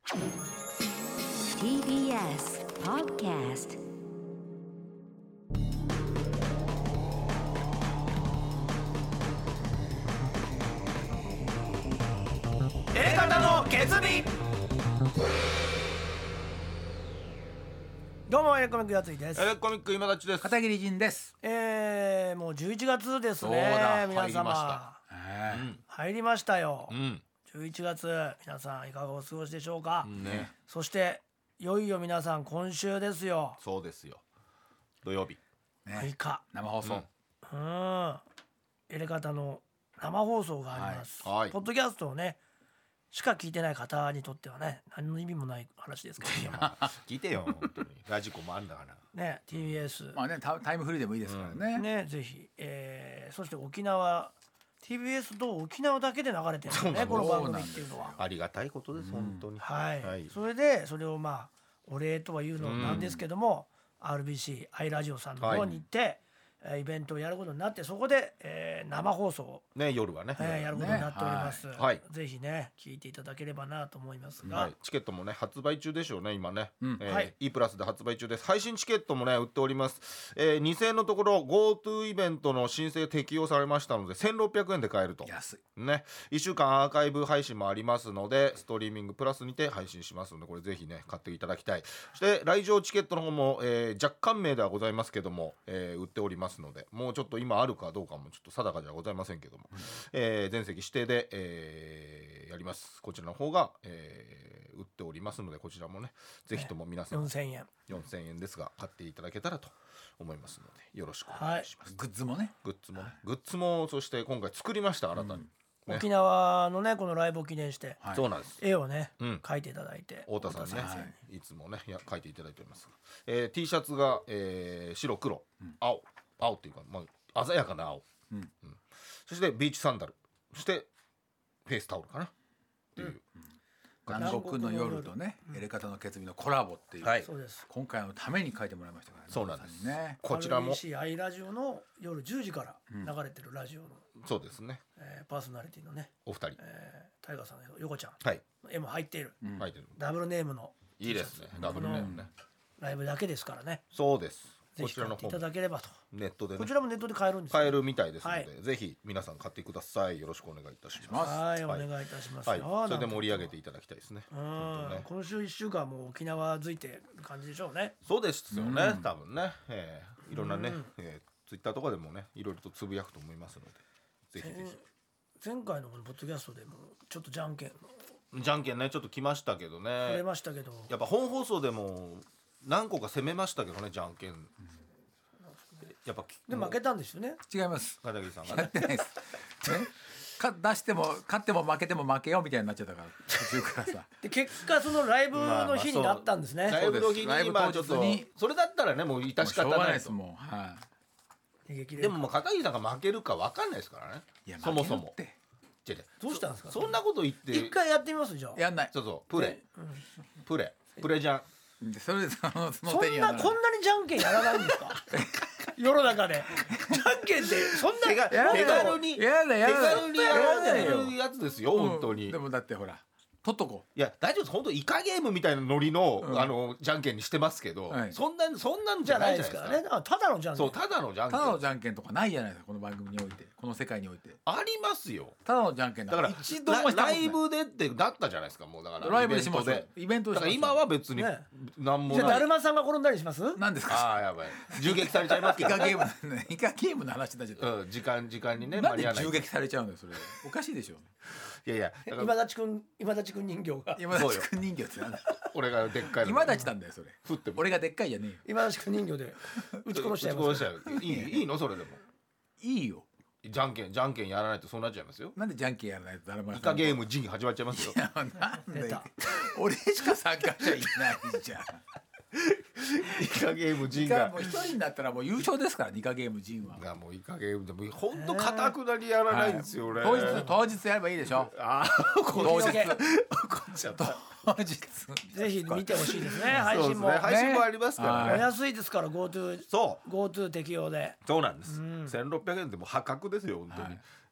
TBS Podcast。 A型の決意。 どうもエレコミックやついです。 エレコミック今立ちです。 片桐仁です。 もう11月ですね。 そうだ皆入りました様入りましたよ、11月皆さんいかがお過ごしでしょうか、 ね、 そしていよいよ皆さん今週ですよ。 そうですよ。土曜日。 6日、 生放送。 エレカタの生放送があります、 はいポッドキャストをねしか聞いてない方にとってはね何の意味もない話ですけど聞いてよ本当に。ラジコもあんだからね TBS まあね、タイムフリーでもいいですからね。 ねぜひ、そして沖縄 TBS と沖縄だけで流れてるんですね、この番組っていうのは。 ありがたいことです、本当に。 はい、 はいそれでそれをまあお礼とは言うのなんですけども、RBC アイラジオさんの方に行って、イベントをやることになって、そこで、生放送を、 ね、夜はね、 やることになっております、 はいぜひね聞いていただければなと思いますが、 はい、チケットもね発売中でしょうね今ね、 はい E プラスで発売中です。配信チケットもね売っております。2000円のところ GoTo イベントの申請適用されましたので1600円で買えると。 安い。 ね、1週間アーカイブ配信もありますのでストリーミングプラスにて配信しますので、これぜひね買っていただきたい。そして来場チケットの方も、若干名ではございますけども、売っておりますので、もうちょっと今あるかどうかもちょっと定かじゃございませんけども、全席指定で、やります。こちらの方が、売っておりますので、こちらもねぜひとも皆さん 4000円 4000円ですが買っていただけたらと思いますのでよろしくお願いします。 グッズもね。 グッズもね、グッズもそして今回作りました新たに、ね沖縄のねこのライブを記念して、 はいそうなんです。 絵をね、 うん描いていただいて、 太田さんね、 太田先いつもね書いていただいております。T シャツが、白黒、青っていうか、まあ、鮮やかな青、そしてビーチサンダル、そしてフェイスタオルかなっていう、 南国の夜とね、エレカタの決意のコラボっていう、 はいそうです。 今回のために書いてもらいましたからね。 そうなんです太田さにね。 こちらも RBC アイラジオの夜10時から流れてるラジオの、 そうですね、 パーソナリティのね、 お二人、 タイガーさんの横ちゃんはいの絵も入っている、 書いてる、 ダブルネームのいいですね、ダブルネームね、 ライブだけですからね、 そうです。 ぜこちらの方ひ買っていただければと。 ネットでねこちらもネットで買えるんですよ買えるみたいですので、 はいぜひ皆さん買ってください。よろしくお願いいたします。 はい、お願いいたしますはい、 よ。 それで盛り上げていただきたいですね。 うん本当ね今週1週間もう沖縄づいてる感じでしょうね。 そうですよね、多分ね、いろんなね、ツイッターとかでもねいろいろとつぶやくと思いますので、ぜひぜ前回のこのポッドキャストでもちょっとじゃんけんひ。じゃんけんねちょっと来ましたけど触れね、 ましたけど、 やっぱ本放送でも何個か攻めましたけどね、じゃんけん、やっぱで負けたんですよね。 違います。 片桐さんがやっねてないです。出しても勝っても負けても負けようみたいになっちゃったから途中からさ。 で結果そのライブの日になったんですね。 ライブの日にライブ今ちょっと当日にそれだったらねもう致し方しょうがないないと。 ですもう。は悲劇でももう片桐さんが負けるか分かんないですからね、 い。いやそもそも負けるって違う違うどうしたんですかそんなこと言って一回やってみますじゃあ。 やんない。 そうプレプレじゃん。 でそれでそのそ手にはならんなこんなにじゃんけんやらないんですか世の中でじゃんけんってそんな手軽にやだやだ手軽にやられやだよるやつですよ、本当に。 でもだってほら取っとこいや大丈夫です、本当イカゲームみたいなノリの、じゃんけんにしてますけど、 はいそんなんじゃじゃないいなじゃないですか。 ですからね。ただのじゃんけん。 そうただのじゃんけんう。ただのじゃんけんとかないじゃないですか、この番組において、この世界において。 ありますよ。 ただのじゃんけんだから一度もしたことない。 ライブでってなったじゃないですか、もうだからライブでしましょうイベントで。 イベントでしましょうだから今は別にねなんもじゃあだない。 るまさんが転んだりします？ なんですか。 ああやばい、銃撃されちゃいますけどね。 イカゲームイカゲームの話になっちゃった。 うん時間にねなんで間に合わない。 銃撃されちゃうんだよそれ。おかしいでしょ。 いやいやだから今立くん人形が今立くん人形ってなんだ。 俺がでっかいの今立ちなんだよそれ。 振っても俺がでっかいじゃねえよ。 今立くん人形で撃ち殺しちゃいます撃ち殺しちゃう。いいのそれでも。 いいよ。 じゃんけんやらないとそうなっちゃいますよ。 なんでじゃんけんやらないと誰も。 イカゲーム陣始まっちゃいますよ。 なんで出た俺しか参加しちゃいないじゃん。 イカゲーム陣がイカもう一人になったらもう優勝ですから、イカゲーム陣は。 もうイカゲームでもうほんと固くなりやらないんですよ俺。 当日やればいいでしょ。 ああ当日日怒っちゃった。 当日ぜひ見てほしいですね。配信もそうですね、配信もありますからおね。 安いですから GoTo そう GoTo 適用で。 そうなんです。1600円でも破格ですよ本当に。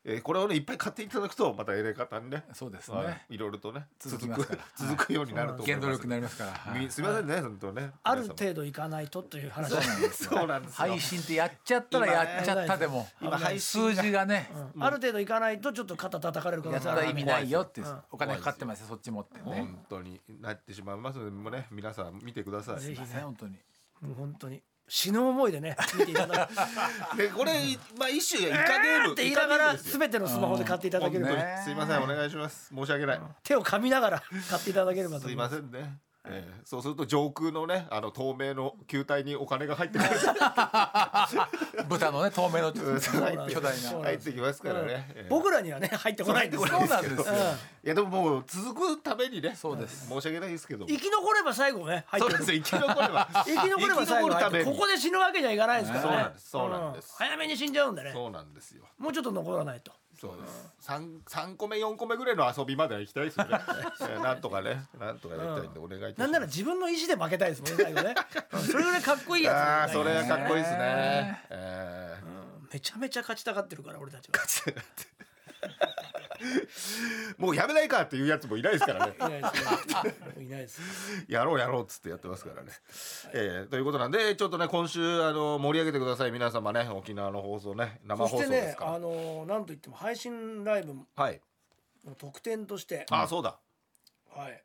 これをねいっぱい買っていただくとまた入れ方にね、 そうですはいね。 いろいろとね続きますから続くようになると思います。 原動力になりますから。はいすみませんね本当ね。 ある程度いかないとという話そうなんですよ。 そうなんですよ。 配信ってやっちゃったらやっちゃったでも今配信が数字がね、 ある程度いかないとちょっと肩叩かれる可や能性あるったら意味ないよってうんお金かかってますよそっち持ってね。 本当になってしまいますのでもうね皆さん見てください。 ぜひすいません本当に。 もう本当に死ぬ思いでね見ていただくでこれまあ一種イカゲームって言いながらイカゲームですよ全てのスマホで買っていただけると本当ねにすいませんお願いします申し訳ない。 手を噛みながら買っていただければとすい思いまますせんね。そうすると上空のね透明の球体にお金が入ってくる豚のね透明のそうなんです巨大な。 そう入ってきますからね。 僕らにはね入ってこないんですそうなんですよ。 いやでももう続くためにねそうです申し訳ないですけども生き残れば最後ね入ってくるそうですよ生き残れば生き残れば最後入ってくるここで死ぬわけにはいかないですからねそうなんです早めに死んじゃうんでねそうなんですよもうちょっと残らないとそうです3個目4個目ぐらいの遊びまでは行きたいですよねなんとかねなんとかやりたいんでお願いいたします。 なんなら自分の意思で負けたいですもんね最後ねそれぐらいかっこいいやつそれはかっこいいですね。 めちゃめちゃ勝ちたがってるから俺たちはもうやめないかっていうやつもいないですからねいないですいないですやろうっつってやってますからね、ということなんでちょっとね今週盛り上げてください皆様ね沖縄の放送ね生放そしてね送ですから、 なんといっても配信ライブのはい特典としてそうだはい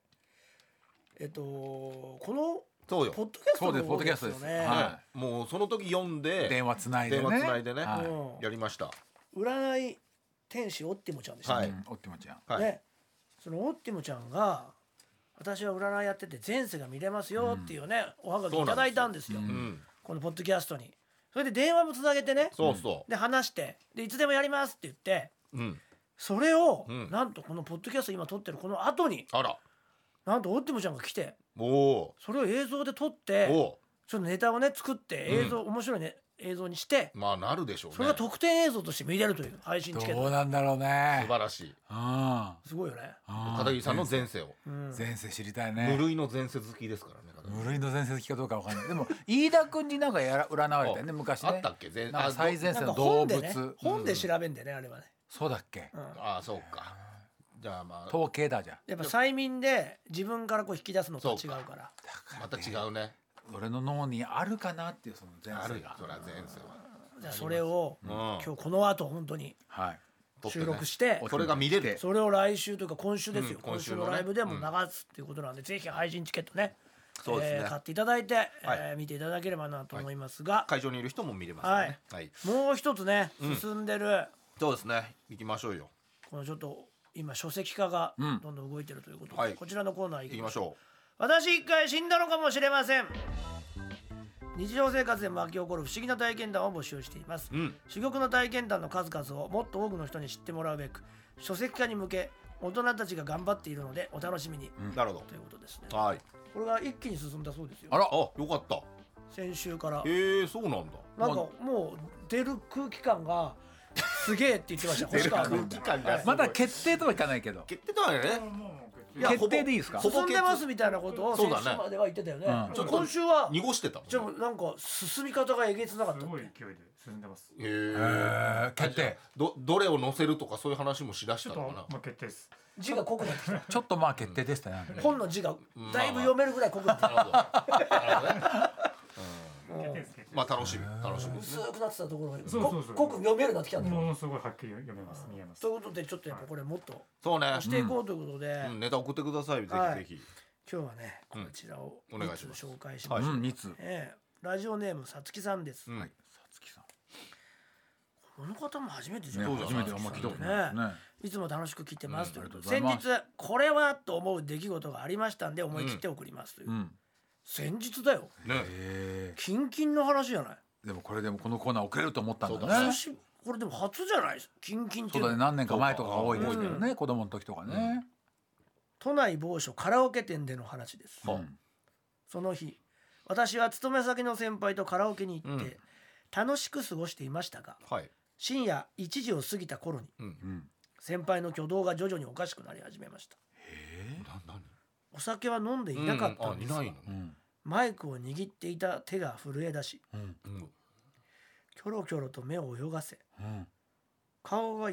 このそうよポッドキャストそうですのポッドキャストです。 ねはもうその時読んい。 で電話つないでね。 電話つないでね、 はいうんやりました。 占い天使オッティモちゃんでしたはいね、 おってもちゃん。 はい、 ねそのオッティモちゃんが私は占いやってて前世が見れますよっていうね、おはがきいただいたんですよ、 うんこのポッドキャストに。それで電話もつなげてねそうそで話してでいつでもやりますって言ってう、うん、 それを、 うんなんとこのポッドキャスト今撮ってるこの後にあらなんとオッティモちゃんが来ておそれを映像で撮っておちょっとネタをね作って映像、面白いね映像にしてまあなるでしょうね。 それが特典映像として見れるという配信チケットどうなんだろうね素。晴らしい。 すごいよね、 片桐さんの前世を、 うん前世知りたい無ね。 類の前世好きですからね。片桐無類の前世好きかどうかわかんない。でも飯田君になんか占われたよね昔ね。 あったっけなんか最前なんか世の動物。 本でね本で調べんでねあれはね、 そうだっけ。 そうか。じゃあまあ統計だじゃん。 やっぱ催眠で自分からこう引き出すのとは違うからまた違うね。 俺の脳にあるかなっていうその前あるよ世が。 それは前世は。 じゃあそれを、 ん今日この後本当にはい。 収録して、 それが見れる。 それを来週というか今週ですよ、 今週のね今週のライブでも流すっていうことなんで、ぜひ配信チケットねそうですね買っていただいて、 はい見ていただければなと思いますが、 会場にいる人も見れますからね。はい。 もう一つね進んでる、 そうですね。行きましょうよ。 このちょっと今書籍化がんどんどん動いてるということで、 はいこちらのコーナー行行きましょ私一回死んだのかもしれません。日常生活で巻き起こる不思議な体験談を募集しています、 うん珠玉の体験談の数々をもっと多くの人に知ってもらうべく書籍化に向け大人たちが頑張っているのでお楽しみに、 う。なるほということですね。 ど。はい。 これが一気に進んだそうですよ。 あら。 よかった。 先週からそうなんだ。 なんかもう出る空気感がすげえって言ってました星川君。 感がまだ決定とはいかないけど。 決定とはね。 決定でいいですか。 進んでますみたいなことをそうだね先週までは言ってたよね。 うんちょ今週は濁してたもんね。 ちょなんか進み方がえげつなかったすってごい勢いで進んでます。 決定。 どれを載せるとかそういう話もしだしちょっとたのかな。 もう決定です。 字が濃くなってきた。 ちょっとまあ決定でしたね。 本の字がだいぶ読めるぐらい濃くなってきた。 なるほど。なるほどね決定です。決定まあ楽しみですね。 薄くなってたところがそうそうそう濃く読めるようになってきたんだよ。 ものすごいはっきり読めます。見えます。 ということでちょっとやっぱこれもっとそうね。 していこうということで、 ネタ送ってくださいぜはいひぜひ。 今日はねこちらをお願いします紹介します。 うん、2つ。 ラジオネームさつきさんです。 うんさつきさん。 この方も初めてじゃね、 ない初めてあんま聞いたことないですね。 いつも楽しく聞いてますということで、 ありがとうござい先日これはと思う出来事がありましたんで思い切って送りますという、 うん。 先日だよね。 キンキンの話じゃない。 でもこれでもこのコーナー遅れると思ったんそうだね。 これでも初じゃないキンキンっていううのそだね、何年か前とかが多いですけどね、子供の時とかね。 都内某所カラオケ店での話です、 うんその日私は勤め先の先輩とカラオケに行って、楽しく過ごしていましたがはい。 深夜1時を過ぎた頃にうん。 先輩の挙動が徐々におかしくなり始めました。お酒は飲んでいなかったんですが、 いないの。 うん。 マイクを握っていた手が震え出しうん。 うんキョロキョロと目を泳がせうん。 顔がゆっ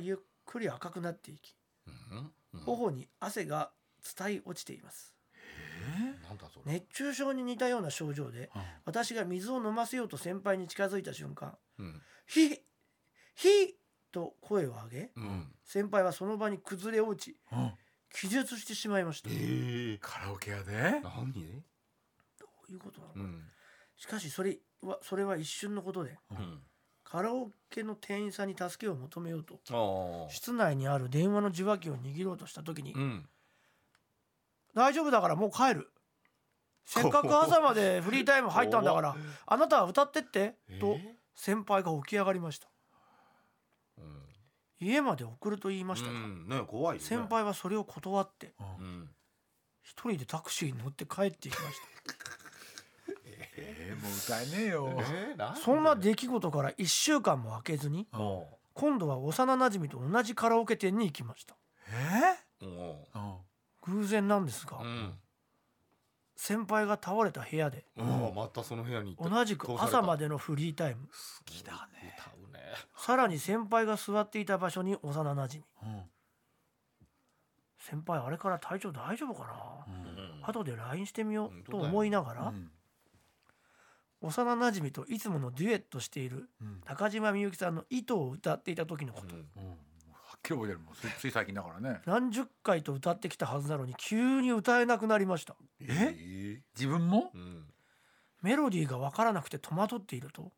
くり赤くなっていき、 うん頬に汗が伝い落ちています。 なんだそれ。 熱中症に似たような症状で、私が水を飲ませようと先輩に近づいた瞬間、 うんひと声を上げ、 うん先輩はその場に崩れ落ち気絶してしまいました。どカラオケ屋で何？ ういうことなのか、 うんしかしそれは一瞬のことで、 うんカラオケの店員さんに助けを求めようとああ室内にある電話の受話器を握ろうとした時に、 うん大丈夫だからもう帰る、せっかく朝までフリータイム入ったんだからあなたは歌ってってと先輩が起き上がりました。家まで送ると言いましたが、 ね怖いよね。 先輩はそれを断ってうん一人でタクシーに乗って帰っていきましもう歌えねえよ。 た。そんな出来事から1週間も空けずに今度は幼なじみと同じカラオケ店に行きました。偶然なんですが、先輩が倒れた部屋でまたその部屋に行って同じく朝まででのフリータイム、 好きだね。 歌うね。 さらに先輩が座っていた場所に幼なじみ、先輩あれから体調大丈夫かな、後で LINE してみようと思いながら、幼なじみといつものデュエットしている中島みゆきさんの糸を歌っていた時のこと、 はっきり覚えてるもん。つい最近だからね。 何十回と歌ってきたはずなのに急に歌えなくなりました。 自分もメロディーが分からなくて戸惑っていると、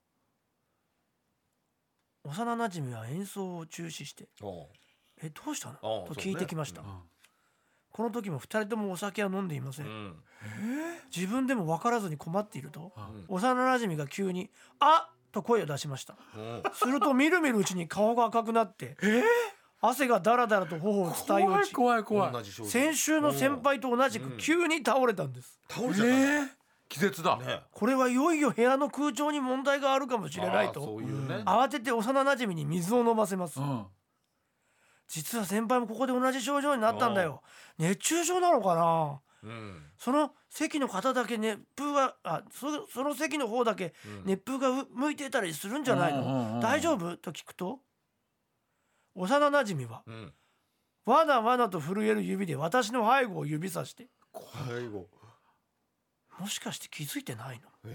幼なじみは演奏を中止してどうしたのと聞いてきました。この時も2人ともお酒は飲んでいません。自分でも分からずに困っていると、幼なじみが急にあっと声を出しました。するとみるみるうちに顔が赤くなって、汗がだらだらと頬を伝い落ち、 怖い。 先週の先輩と同じく急に倒れたんです。 倒れちゃったね。 気絶だ。 これはいよいよ部屋の空調に問題があるかもしれないとそういうね。 慌てて幼なじみに水を飲ませます。実は先輩もここで同じ症状になったんだよ。熱中症なのかな。その席の方だけ熱風がその席の方だけ熱風が向いてたりするんじゃないの、大丈夫と聞くと、幼なじみはわなわなと震える指で私の背後を指さして、 背後もしかして気づいてないの。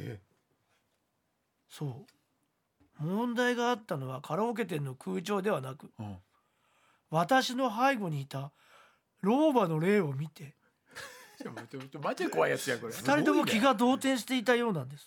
そう問題があったのはカラオケ店の空調ではなく、私の背後にいた老婆の霊を見てマジで怖いやつやこれ。 2人とも気が動転していたようなんです。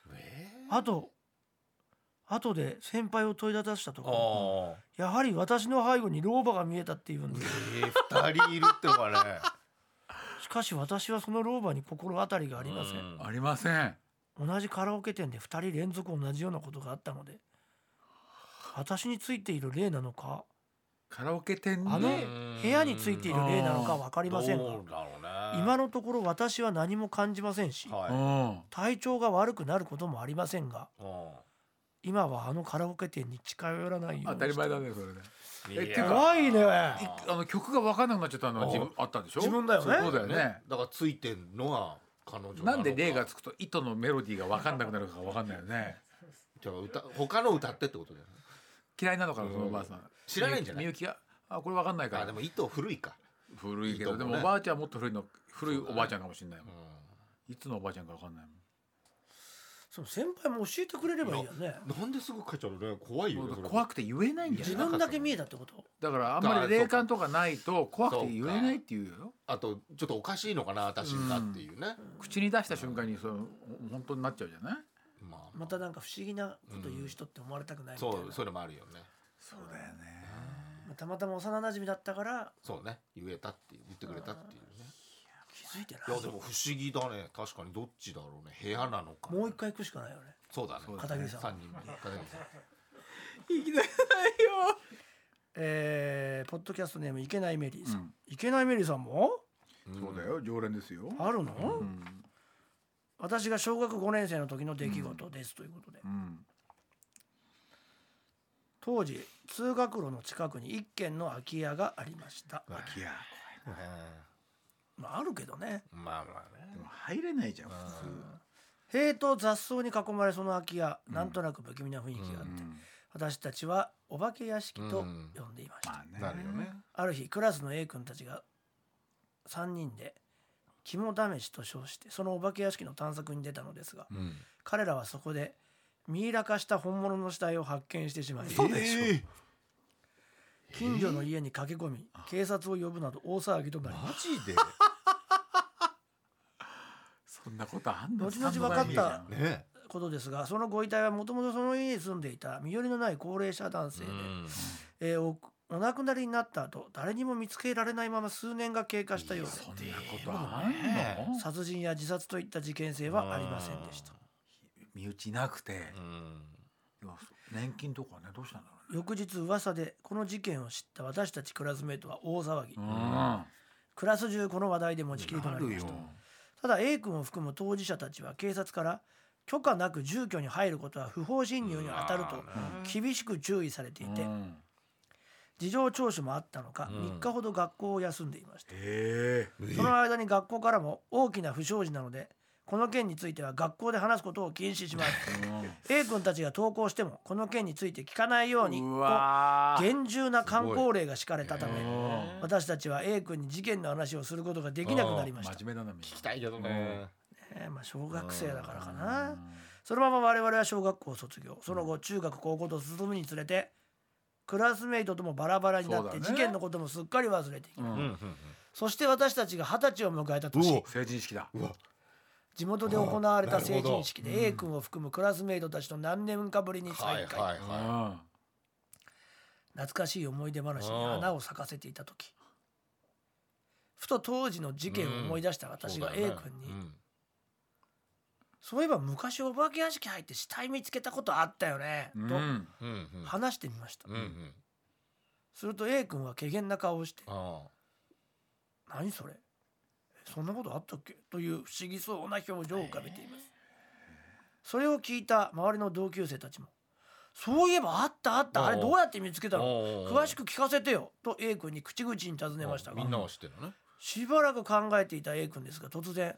あとで先輩を問いただしたところ、やはり私の背後に老婆が見えたっていうんです。 2人いるってのがね。 しかし私はその老婆に心当たりがありません。 ありません。 同じカラオケ店で2人連続同じようなことがあったので、私についている霊なのかカラオケ店あの部屋についている霊なのか分かりませんが、今のところ私は何も感じませんし、体調が悪くなることもありませんが、今はあのカラオケ店に近寄らないようにして。 当たり前だねそれね。 怖いね。 曲が分かんなくなっちゃったのはあったでしょ。 自分だよね。 そうだよね。 だからついてんのが彼女なのか。 なんで霊がつくと糸のメロディーが分かんなくなるか分かんないよね。 じゃあ他の歌ってってことだよね。 嫌いなのかなそのおばあさん。 知らないんじゃない。 みゆきがこれ分かんないから。 でも糸古いか。 古いけどでもおばあちゃんもっと古いおばあちゃんかもしれないもん。いつのおばあちゃんか分かんないもん。 その先輩も教えてくれればいいよね。 なんですぐ帰っちゃうのね。怖いよね。 怖くて言えないんじゃない。 自分だけ見えたってこと。 だからあんまり霊感とかないと怖くて言えないっていうよ。 あとちょっとおかしいのかな私がっていうね。 口に出した瞬間に本当になっちゃうじゃない。 またなんか不思議なこと言う人って思われたくないみたいな。 そういうのもあるよね。 そうだよね。 たまたま幼馴染だったからそうね言えたって言ってくれたっていうね。 気づいてない。 いやでも不思議だね。確かにどっちだろうね。部屋なのか。 もう一回行くしかないよね。 そうだね。 片桐さん。 3人目。片桐さん。 行きたくないよ。ポッドキャストネームいけないメリーさん。いけないメリーさんも？ そうだよ常連ですよ。 あるの？私が小学5年生の時の出来事ですということで。当時通学路の近くに一軒の空き家がありました。 空き家。 まああるけどね。 まあね。 でも入れないじゃん普通。 塀と雑草に囲まれその空き家、なんとなく不気味な雰囲気があって、私たちはお化け屋敷と呼んでいました、 まあねなるよね。 ある日クラスの A 君たちが3人で肝試しと称してそのお化け屋敷の探索に出たのですが、 うん彼らはそこでミイラ化した本物の死体を発見してしまい、 そうでしょ近所の家に駆け込み警察を呼ぶなど大騒ぎとなりまマす。 ジでそんなことあんの？ 後々分かったねことですが、そのご遺体はもともとその家に住んでいた身寄りのない高齢者男性で、お亡くなりになった後誰にも見つけられないまま数年が経過したようで、 そんなことあんの？ 殺人や自殺といった事件性はありませんでした。 身内いなくて、 うんいや年金とかねどうしたんだろうね。 翌日噂でこの事件を知った私たちクラスメートは大騒ぎ、 うんクラス中この話題で持ちきりとなりました。ただ A 君を含む当事者たちは警察から許可なく住居に入ることは不法侵入に当たると厳しく注意されていて、事情聴取もあったのか3日ほど学校を休んでいました。その間に学校からも大きな不祥事なのでこの件については学校で話すことを禁止します。A 君たちが登校してもこの件について聞かないようにと厳重な勧告令が敷かれたため、私たちは A 君に事件の話をすることができなくなりました。 真面目だな。 聞きたいけどね。 小学生だからかな。そのまま我々は小学校を卒業、その後中学高校と進むにつれてクラスメイトともバラバラになって、事件のこともすっかり忘れていきます。そして私たちが20歳を迎えた年、 成人式だ。 地元で行われた成人式で A 君を含むクラスメイトたちと何年かぶりに再会、懐かしい思い出話に花を咲かせていた時、ふと当時の事件を思い出した私が A 君に、そういえば昔お化け屋敷入って死体見つけたことあったよね、と話してみました。すると A 君は怪げな顔をして、何それ、そんなことあったっけという不思議そうな表情を浮かべています。それを聞いた周りの同級生たちも、そういえばあったあった、あれどうやって見つけたの、詳しく聞かせてよと A 君に口々に尋ねましたが、 みんなは知ってるのね。 しばらく考えていた A 君ですが突然、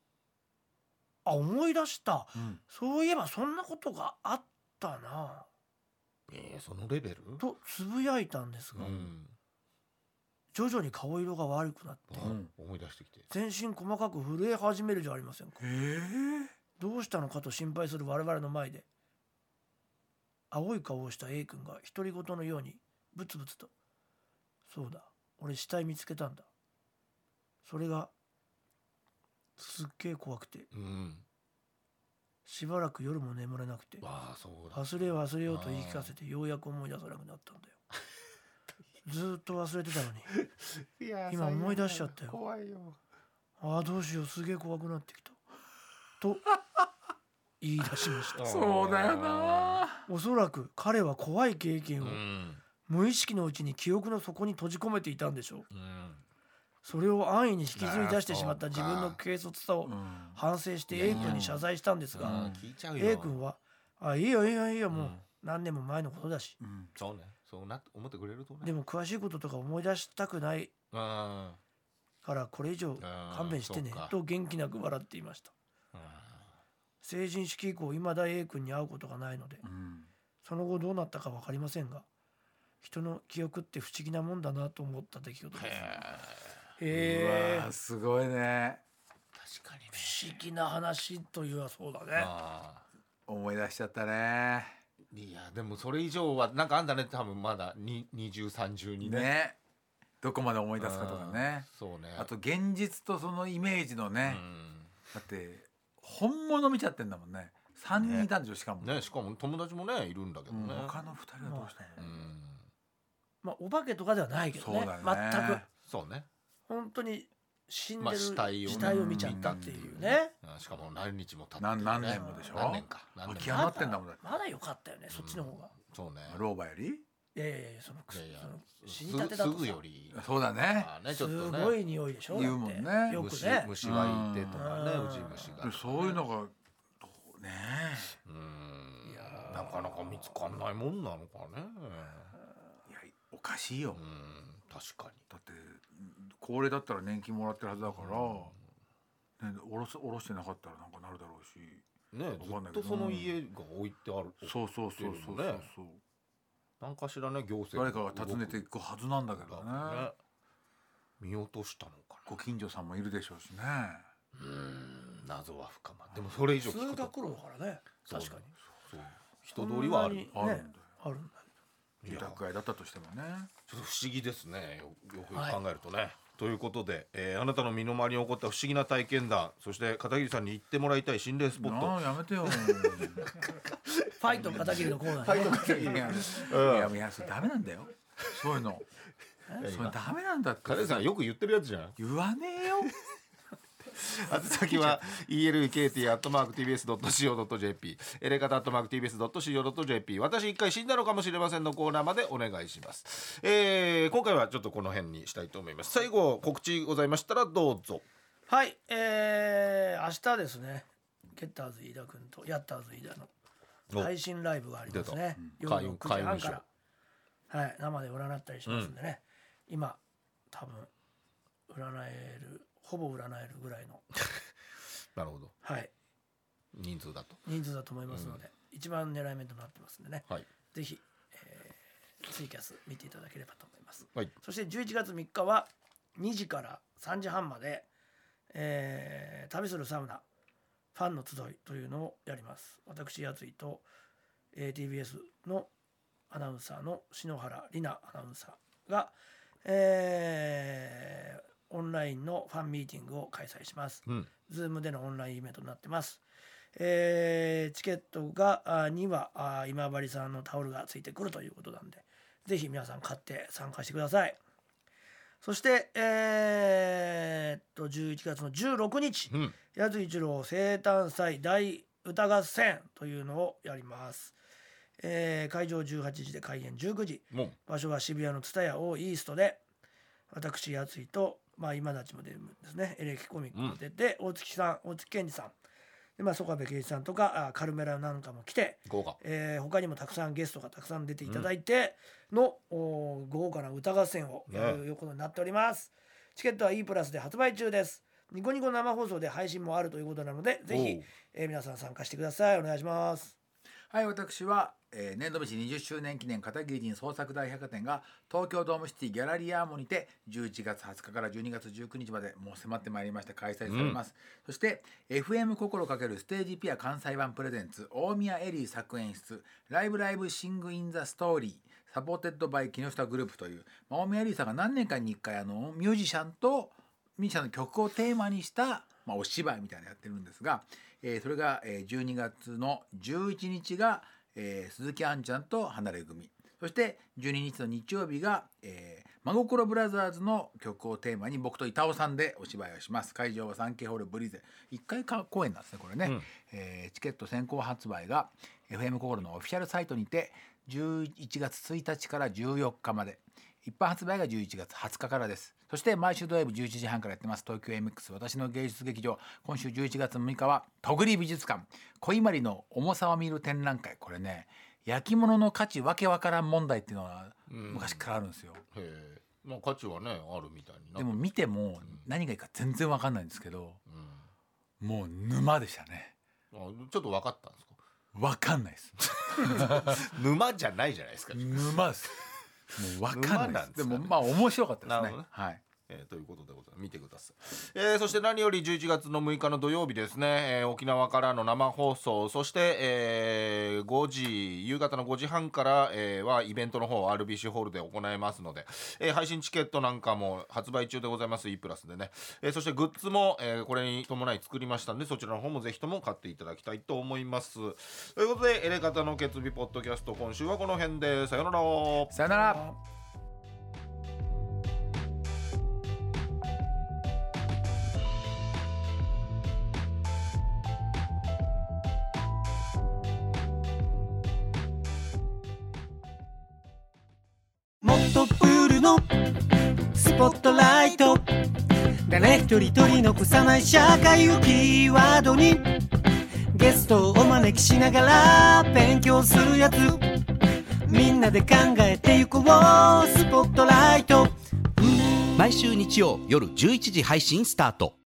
思い出した、そういえばそんなことがあったな、 そのレベルとつぶやいたんですが、徐々に顔色が悪くなって、 思い出してきて全身細かく震え始めるじゃありませんか。どうしたのかと心配する我々の前で青い顔をした A 君が独り言のようにブツブツと、そうだ、俺死体見つけたんだ、それがすっげえ怖くて、しばらく夜も眠れなくて、忘れようと言い聞かせてようやく思い出さなくなったんだよ。ずっと忘れてたのに今思い出しちゃったよ。 怖いよ。 どうしよう、すげえ怖くなってきたと言い出しました。 そうだよな。 おそらく彼は怖い経験を無意識のうちに記憶の底に閉じ込めていたんでしょう。それを安易に引きずり出してしまった自分の軽率さを反省して A 君に謝罪したんですが、A 君は「いいよいいよいいよ、もう何年も前のことだし、 そうね、そうなって思ってくれるとね。 でも詳しいこととか思い出したくないからこれ以上勘弁してね」と元気なく笑っていました。成人式以降未だ A 君に会うことがないので、その後どうなったか分かりませんが、人の記憶って不思議なもんだなと思った出来事です。 すごいね。 確かにね、 不思議な話というはそうだね。 思い出しちゃったね。 いやでもそれ以上はなんかあんだね、多分まだ20、30にね。 どこまで思い出すかとかね。 そうね。 あと現実とそのイメージのね。だって本物見ちゃってんだもんね。3人いたんでしょ、しかもね。しかも友達もねいるんだけどね。 他の2人はどうしたの？ お化けとかではないけどね。全く。 そうね。 本当に死んでる死体を見ちゃったっていうね。 しかも何日も経って何年もでしょ。 何年か。 起き上がってんだもん。 まだ良かったよね、そっちの方が。 そうね。 老婆より？ いやその死にたてだとすぐより。 そうだね。 すごい匂いでしょ。 言うもんね。 よくね。 虫がいてとかね、ウジ虫が。 そういうのがね。 なかなか見つかんないもんなのかね。 いやおかしいよ。 確かに。 だって高齢だったら年金もらってるはずだから、下ろしてなかったらなんかなるだろうし。 ね、ずっとその家が置いてある。 そう。 なんかしらね行政誰かが訪ねていくはずなんだけどね。 見落としたのかな。 ご近所さんもいるでしょうしね。 謎は深まる。でもそれ以上聞くと通学路だからね。確かにそう人通りはある。 そんなにねあるんだよ。 あるんだ。 住宅街だったとしてもね。 ちょっと不思議ですね。よく考えるとね。ということで、あなたの身の回りに起こった不思議な体験談、そして片桐さんに行ってもらいたい心霊スポット。 やめてよ。 ファイト片桐のコーナーね。 いやそれダメなんだよ。そういうの。それダメなんだって。 片桐さんよく言ってるやつじゃん。 言わねえよ。 宛先は elkt@tbs.co.jp エレカタ @tbs.co.jp 私一回死んだのかもしれませんのコーナーまでお願いします。今回はちょっとこの辺にしたいと思います。最後告知ございましたらどうぞ。 はい、明日ですね、ゲッターズ飯田君とヤッターズ飯田の配信ライブがありますね。夜の9時半から、はい、生で占ったりしますんでね、今多分ほぼ占えるぐらいのなるほど、 はい、 人数だと思いますので、一番狙い目となってますんでね、はい、ぜひ、ツイキャス見ていただければと思います。はい、そして11月3日は2時から3時半まで、旅するサウナファンの集いというのをやります。私やついと、TBS のアナウンサーの篠原里奈アナウンサーが、オンラインのファンミーティングを開催します。Zoom でのオンラインイベントになってます。チケットには今治さんのタオルがついてくるということなんで、ぜひ皆さん買って参加してください。そして、11月の16日、矢津一郎生誕祭大歌合戦というのをやります。会場18時で開演19時、場所は渋谷の蔦屋オーイーストで、私やついと、今立ちも出るんですね、エレキコミックも出て、大月健二さんで、曽我部圭一さんとかカルメラなんかも来て、他にもたくさんゲストがたくさん出ていただいての、豪華な歌合戦をやることになっております。チケットは E プラスで発売中です。ニコニコ生放送で配信もあるということなので、ぜひ、皆さん参加してください。お願いします。 はい、私は、年度飯20周年記念片桐仁創作大百貨店が東京ドームシティギャラリーアーモにて11月20日から12月19日までもう迫ってまいりまして開催されます。そして FM 心×ステージピア関西版プレゼンツ大宮エリー作演出ライブシングインザストーリーサポーテッドバイ木下グループという、大宮エリーさんが何年かに1回ミュージシャンの曲をテーマにした、お芝居みたいなのやってるんですが、それが12月の11日が鈴木杏ちゃんと離れ組、そして12日の日曜日が真心ブラザーズの曲をテーマに僕と板尾さんでお芝居をします。会場はサンケイホールブリーゼ1回公演なんですねこれね、チケット先行発売が FM 心のオフィシャルサイトにて11月1日から14日まで、一般発売が11月20日からです。そして毎週土曜日11時半からやってます東京 MX 私の芸術劇場、今週11月6日は戸栗美術館小伊万里の重さを見る展覧会。これね、焼き物の価値わけわからん問題っていうのは昔からあるんですよ。 価値はねあるみたいにな。 でも見ても何がいいか全然わかんないんですけど、もう沼でしたね。 ちょっと分かったんですか？ わかんないです沼じゃないじゃないですか。 沼です。もう分かんないです。でも面白かったですね。はい。 ということでございます。見てください。そして何より11月の6日の土曜日ですね、沖縄からの生放送、そして、夕方の5時半から、はイベントの方 RBC ホールで行いますので、配信チケットなんかも発売中でございます。 E プラスでね、そしてグッズも、これに伴い作りましたので、そちらの方もぜひとも買っていただきたいと思います。ということで、エレカタの決日ポッドキャスト、今週はこの辺でさよなら。 さよなら。 もっとプールのスポットライト、誰一人取り残さない社会をキーワードにゲストをお招きしながら勉強するやつ、みんなで考えてゆこうスポットライト。 毎週日曜夜11時配信スタート。